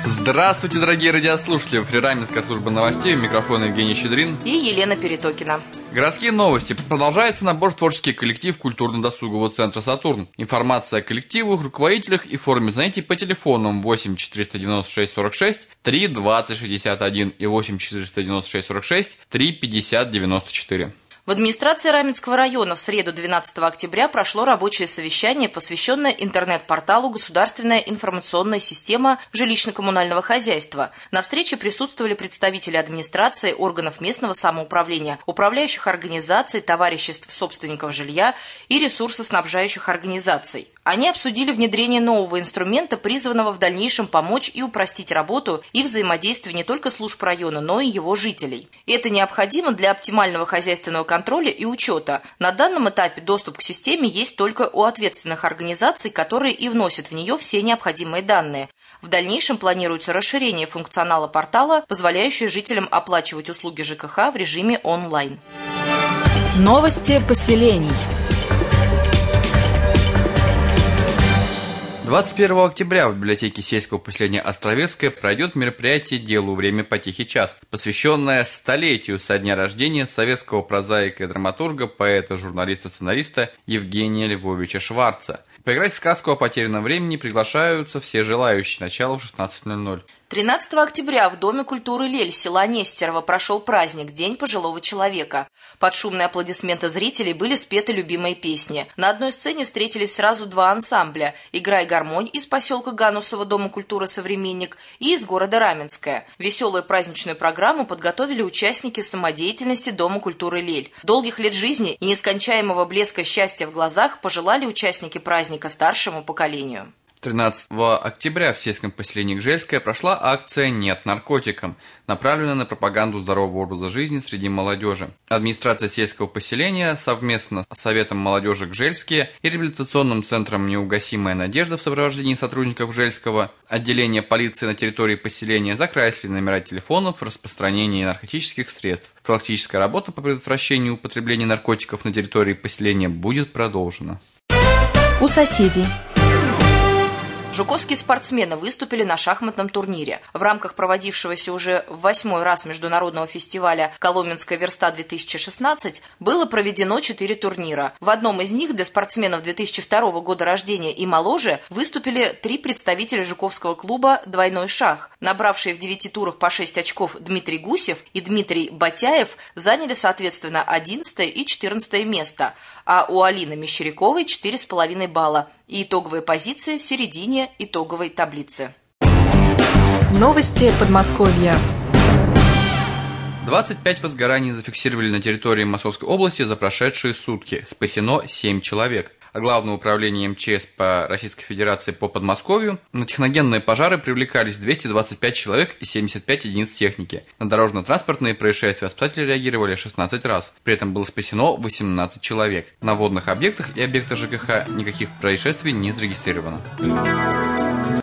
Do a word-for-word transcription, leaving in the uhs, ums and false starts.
Здравствуйте, дорогие радиослушатели! В эфире Раменская служба новостей, у микрофона Евгений Щедрин и Елена Перетокина. Городские новости. Продолжается набор в творческий коллектив культурно-досугового центра «Сатурн». Информация о коллективах, руководителях и форме занятий по телефонам восемь четыреста девяносто шесть сорок шесть три двадцать шестьдесят один и восемь четыреста девяносто шесть сорок шесть три пятьдесят девяносто четыре. В администрации Раменского района в среду двенадцатого октября прошло рабочее совещание, посвященное интернет-порталу «Государственная информационная система жилищно-коммунального хозяйства». На встрече присутствовали представители администрации, органов местного самоуправления, управляющих организаций, товариществ собственников жилья и ресурсоснабжающих организаций. Они обсудили внедрение нового инструмента, призванного в дальнейшем помочь и упростить работу и взаимодействие не только служб района, но и его жителей. Это необходимо для оптимального хозяйственного контроля и учета. На данном этапе доступ к системе есть только у ответственных организаций, которые и вносят в нее все необходимые данные. В дальнейшем планируется расширение функционала портала, позволяющее жителям оплачивать услуги ЖКХ в режиме онлайн. Новости поселений. двадцать первого октября в библиотеке сельского поселения Островецкое пройдет мероприятие «Делу время потихий час», посвященное столетию со дня рождения советского прозаика и драматурга, поэта, журналиста, сценариста Евгения Львовича Шварца. Поиграть в сказку о потерянном времени приглашаются все желающие. Начало в шестнадцать ноль ноль. тринадцатого октября в Доме культуры Лель села Нестерово прошел праздник «День пожилого человека». Под шумные аплодисменты зрителей были спеты любимые песни. На одной сцене встретились сразу два ансамбля «Играй гармонь» из поселка Ганусово Дома культуры «Современник» и из города Раменское. Веселую праздничную программу подготовили участники самодеятельности Дома культуры Лель. Долгих лет жизни и нескончаемого блеска счастья в глазах пожелали участники праздника старшему поколению. тринадцатого октября в сельском поселении Гжельское прошла акция «Нет наркотикам», направленная на пропаганду здорового образа жизни среди молодежи. Администрация сельского поселения совместно с Советом молодежи Гжельские и реабилитационным центром «Неугасимая надежда» в сопровождении сотрудников Гжельского отделения полиции на территории поселения закрасили номера телефонов распространения наркотических средств. Профилактическая работа по предотвращению употребления наркотиков на территории поселения будет продолжена. У соседей. Жуковские спортсмены выступили на шахматном турнире. В рамках проводившегося уже в восьмой раз международного фестиваля «Коломенская верста-две тысячи шестнадцать» было проведено четыре турнира. В одном из них для спортсменов две тысячи второго года рождения и моложе выступили три представителя жуковского клуба «Двойной шах». Набравшие в девяти турах по шесть очков Дмитрий Гусев и Дмитрий Батяев заняли, соответственно, одиннадцатое и четырнадцатое место, а у Алины Мещеряковой четыре с половиной балла. И итоговые позиции в середине итоговой таблицы. Новости Подмосковья. двадцать пять возгораний зафиксировали на территории Московской области за прошедшие сутки. Спасено семь человек. А Главное управление МЧС по Российской Федерации по Подмосковью на техногенные пожары привлекались двести двадцать пять человек и семьдесят пять единиц техники. На дорожно-транспортные происшествия спасатели реагировали шестнадцать раз. При этом было спасено восемнадцать человек. На водных объектах и объектах ЖКХ никаких происшествий не зарегистрировано.